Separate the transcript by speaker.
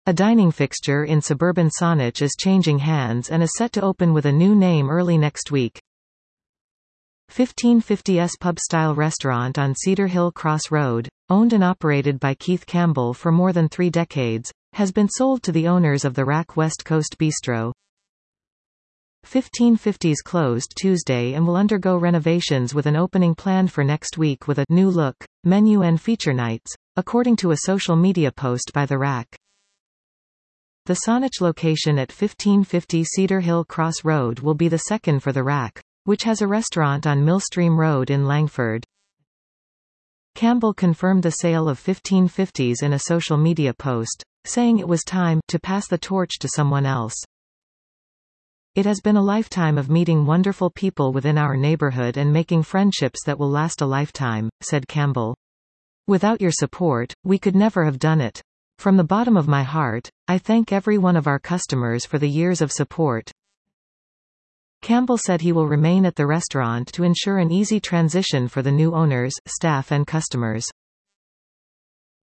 Speaker 1: A dining fixture in suburban Saanich is changing hands and is set to open with a new name early next week. 1550s pub-style restaurant on Cedar Hill Cross Road, owned and operated by Keith Campbell for more than 3 decades, has been sold to the owners of the Rack West Coast Bistro. 1550s closed Tuesday and will undergo renovations with an opening planned for next week with a new look, menu and feature nights, according to a social media post by the Rack. The Saanich location at 1550 Cedar Hill Cross Road will be the second for the Rack, which has a restaurant on Millstream Road in Langford. Campbell confirmed the sale of 1550s in a social media post, saying it was time to pass the torch to someone else. It has been a lifetime of meeting wonderful people within our neighborhood and making friendships that will last a lifetime, said Campbell. Without your support, we could never have done it. From the bottom of my heart, I thank every one of our customers for the years of support. Campbell said he will remain at the restaurant to ensure an easy transition for the new owners, staff and customers.